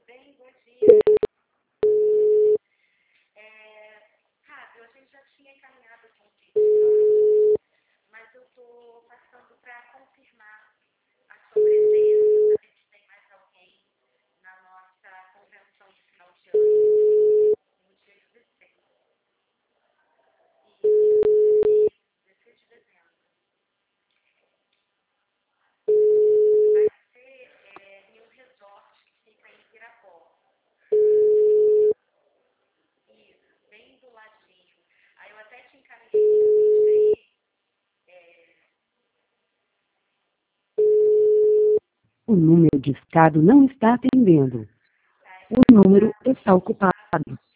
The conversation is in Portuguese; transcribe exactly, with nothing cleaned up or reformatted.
bem? Bom dia. É, Rádio, a gente já tinha encaminhado aqui um pedido, mas eu estou passando para confirmar a sua presença, saber se tem mais alguém na nossa convenção de final de ano, no dia dezesseis. E dezesseis de dezembro. Vai ser é, em um resort que fica em Pirapó. Isso, bem do ladinho. Aí eu até te encaminhei esse vídeo aí. É, O número discado não está atendendo. tá, O número está ocupado.